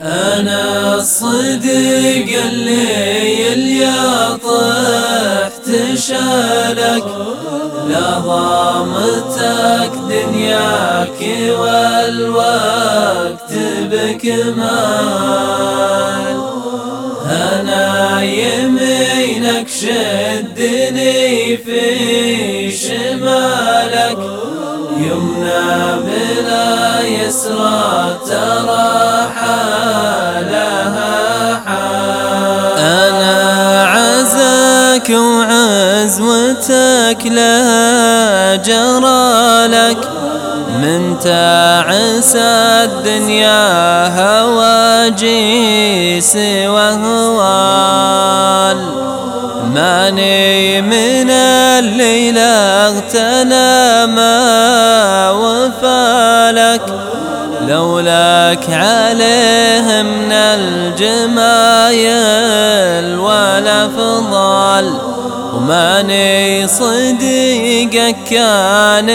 أنا الصديق اللي طحت شالك، لا ضامتك دنياك والوقت بكمال. أنا يمينك شدني في شمالك، يمنى بلا يسرى ترى حالها حال. أنا عزاك وعزوتك لا جرالك، من تعس الدنيا هواجيس وهوال. ماني من الليل اغتنى ما وفالك، لولاك عليه من الجمايل والافضال. وماني صديقك كان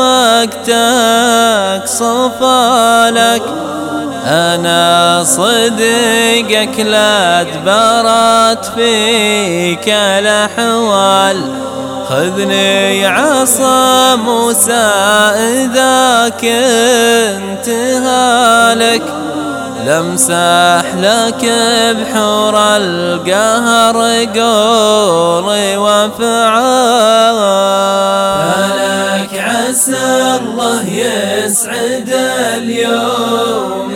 وقتك صفالك، أنا صديقك لا دبرت فيك الأحوال. خذني عصا موسى إذا كنت هالك، لمسح لك بحور القهر قولي وفعال. فلك عسى الله يسعد اليوم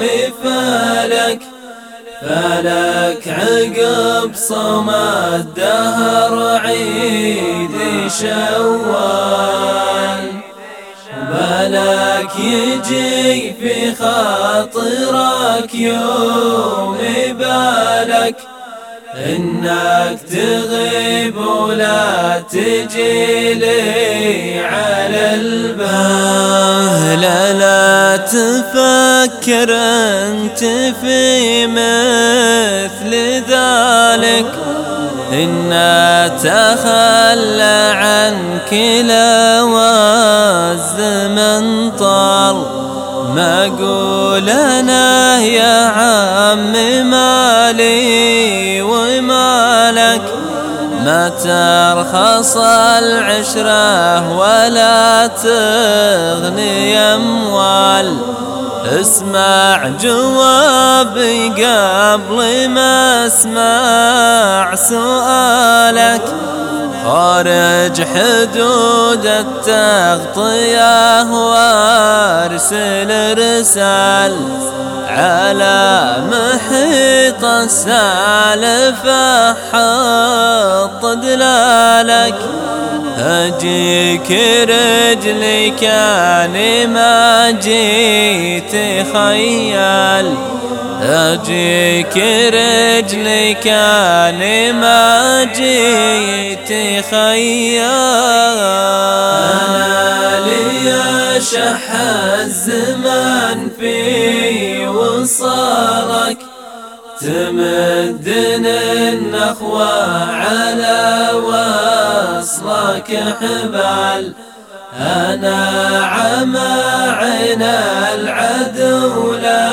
فلك عقب صوم الدهر عيد شوال. بالك يجي في خاطرك يوم بالك، إنك تغيب ولا تجي لي على البال. لا تفكر أنت في مثل ذلك، إن تخلى عنك لو الزمن طال. ما أقول أنا يا عم مالي ومالك، ما ترخص العشرة ولا تغني أموال. اسمع جوابي قبل ما اسمع سؤالك، خارج حدود التغطية وارسل رسال على محيط السالفة حط دلالك. أجيك رجلي كان ما جيت خيال، أجيك رجلي كان ما جيت خيال. أنا لي شح الزمان في وصالك، تمدني النخوة على وصلك حبال. أنا عمى عين العدو لا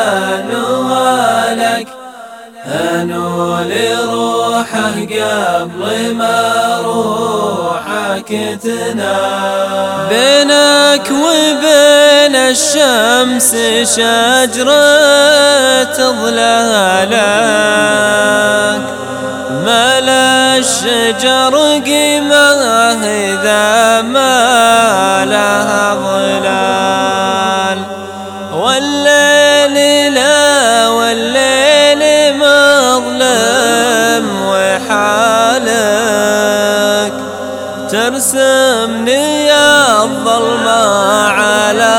نوالك، أنول روحه قبل ما روحك تنال. بينك وبين الشمس شجرة ظلالك، ما لا الشجر قيمة إذا ما لها ظلال. والليل لا والليل مظلم وحالك، ترسمني الظلمة على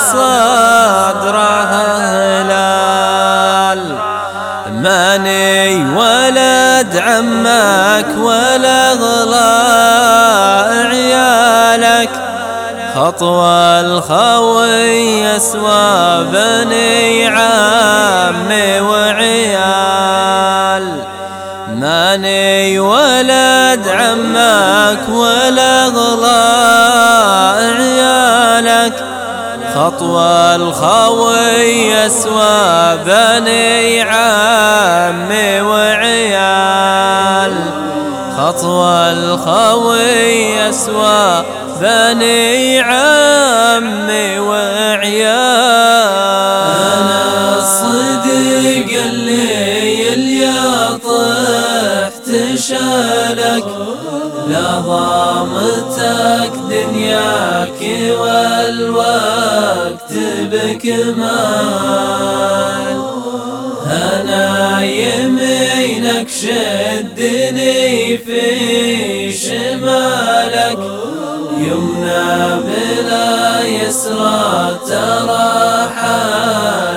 صدرها هلال. ماني ولد عمك ولا غلاء عيالك، خطوة الخوي يسوى بني عمي وعيال. ماني ولد عمك ولا غلاء عيالك، خطوة الخوي يسوى بني عمي وعيال، خطوة الخوي يسوى بني عمي وعيال. أنا الصديق اللي طحت شالك، لا ضامتك دنياك والوقت بكمال. أنا يمينك شدني في شمالك، يمنى بلا يسرى ترى حال.